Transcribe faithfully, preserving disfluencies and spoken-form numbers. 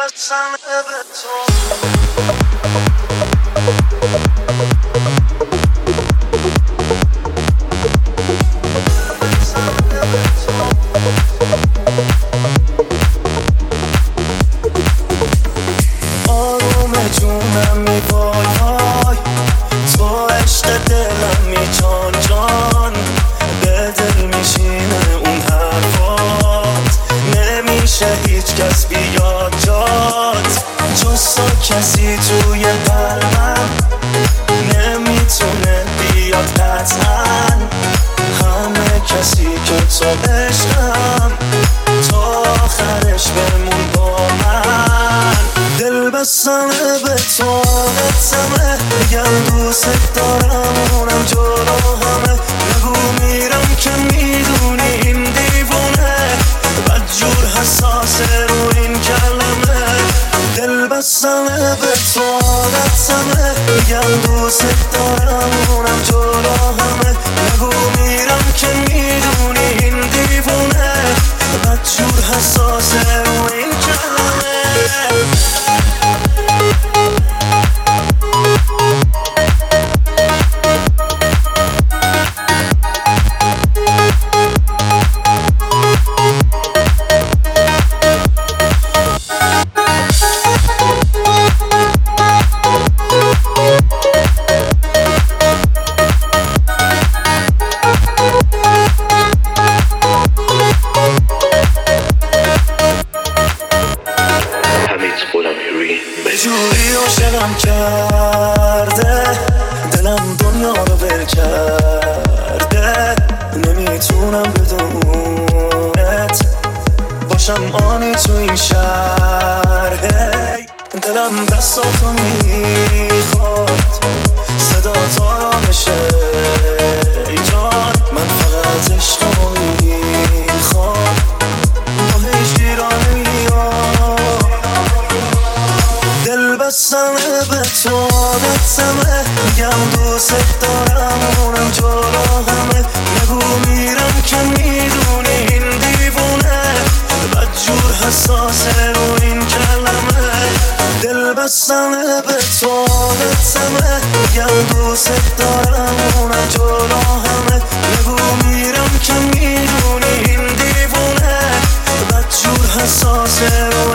کسی توی قلبم نمیتونه بیاد قطعا. همه کسی که تو عشقم تا آخرش بمون با من. دل بستمه به تو عادتمه، میگم دوست دارم اونم جلو همه. نگو میرم که میدونی این دیوونه بدجور حساسه رو این کلمه. دل بستمه به تو عادتمه، میگم دوست دارم اونم جلو همه. نگو میرم که میدونی این دیوونه بدجور حساسه رو این کلمه. به جوری عاشقم کرده دلم دنیا رو ول کرده. نمیتونم بدونت باشم آنی تو این شهر. دلم دستاتو میخواد صدا تا بشه ای جان. من فقط عشقمو میخواد با هیچ گیرانه میاد. دل بستمه به تو عادتمه، میگم دوست دارم اونم جلو همه. نگو میرم که میدونی این دیوونه بدجور حساسه رو این کلمه. دل بستمه به تو عادتمه، میگم دوست دارم اونم جلو همه. نگو میرم که میدونی این دیوونه بدجور حساسه رو